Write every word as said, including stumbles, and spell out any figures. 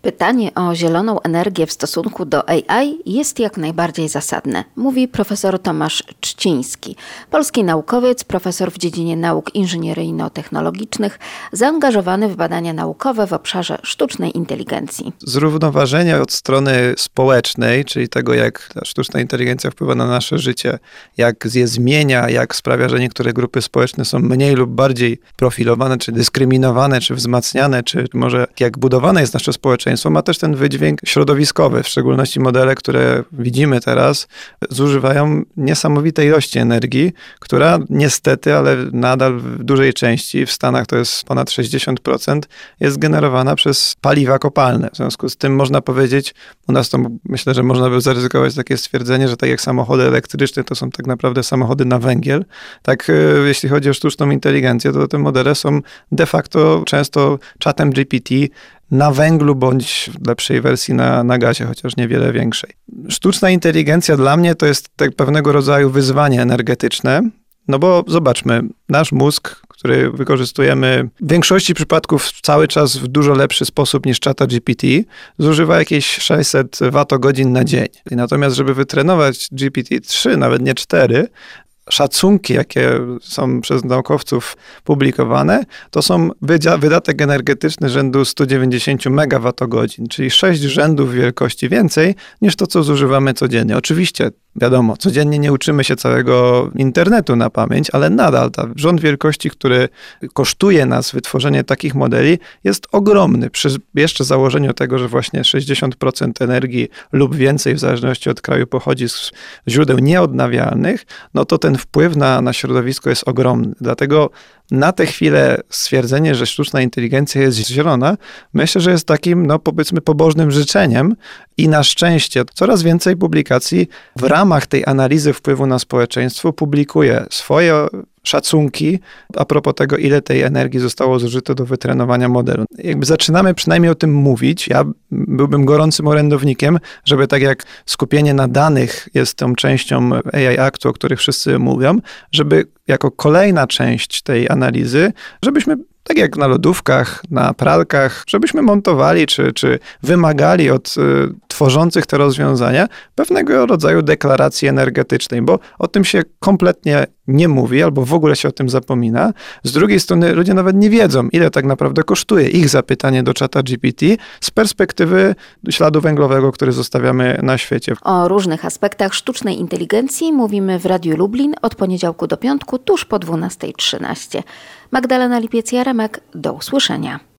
Pytanie o zieloną energię w stosunku do A I jest jak najbardziej zasadne, mówi profesor Tomasz Trzciński, polski naukowiec, profesor w dziedzinie nauk inżynieryjno-technologicznych, zaangażowany w badania naukowe w obszarze sztucznej inteligencji. Zrównoważenie od strony społecznej, czyli tego, jak ta sztuczna inteligencja wpływa na nasze życie, jak je zmienia, jak sprawia, że niektóre grupy społeczne są mniej lub bardziej profilowane, czy dyskryminowane, czy wzmacniane, czy może jak budowane jest nasze społeczeństwo, ma też ten wydźwięk środowiskowy, w szczególności modele, które widzimy teraz, zużywają niesamowite ilości energii, która niestety, ale nadal w dużej części, w Stanach to jest ponad sześćdziesiąt procent, jest generowana przez paliwa kopalne. W związku z tym można powiedzieć, u nas to myślę, że można by zaryzykować takie stwierdzenie, że tak jak samochody elektryczne to są tak naprawdę samochody na węgiel, tak jeśli chodzi o sztuczną inteligencję, to te modele są de facto często czatem G P T na węglu bądź w lepszej wersji na, na gazie, chociaż niewiele większej. Sztuczna inteligencja dla mnie to jest tak pewnego rodzaju wyzwanie energetyczne, no bo zobaczmy, nasz mózg, który wykorzystujemy w większości przypadków cały czas w dużo lepszy sposób niż czata G P T, zużywa jakieś sześćset wattogodzin na dzień. Natomiast, żeby wytrenować G P T trzy, nawet nie cztery, szacunki, jakie są przez naukowców publikowane, to są wydatek energetyczny rzędu sto dziewięćdziesiąt megawattogodzin, czyli sześć rzędów wielkości więcej niż to, co zużywamy codziennie. Oczywiście, wiadomo, codziennie nie uczymy się całego internetu na pamięć, ale nadal ta rząd wielkości, który kosztuje nas wytworzenie takich modeli, jest ogromny. Przy jeszcze założeniu tego, że właśnie sześćdziesiąt procent energii lub więcej, w zależności od kraju, pochodzi z źródeł nieodnawialnych, no to ten wpływ na, na środowisko jest ogromny. Dlatego na tę chwilę stwierdzenie, że sztuczna inteligencja jest zielona, myślę, że jest takim, no powiedzmy, pobożnym życzeniem i na szczęście coraz więcej publikacji w ramach tej analizy wpływu na społeczeństwo publikuje swoje szacunki a propos tego, ile tej energii zostało zużyte do wytrenowania modelu. Jakby zaczynamy przynajmniej o tym mówić. Ja byłbym gorącym orędownikiem, żeby tak jak skupienie na danych jest tą częścią A I Aktu, o których wszyscy mówią, żeby jako kolejna część tej analizy, żebyśmy tak jak na lodówkach, na pralkach, żebyśmy montowali czy, czy wymagali od y, tworzących te rozwiązania pewnego rodzaju deklaracji energetycznej, bo o tym się kompletnie nie mówi albo w ogóle się o tym zapomina. Z drugiej strony ludzie nawet nie wiedzą, ile tak naprawdę kosztuje ich zapytanie do czata G P T z perspektywy śladu węglowego, który zostawiamy na świecie. O różnych aspektach sztucznej inteligencji mówimy w Radiu Lublin od poniedziałku do piątku tuż po dwunasta trzynaście. Magdalena Lipiec-Jaremek, do usłyszenia.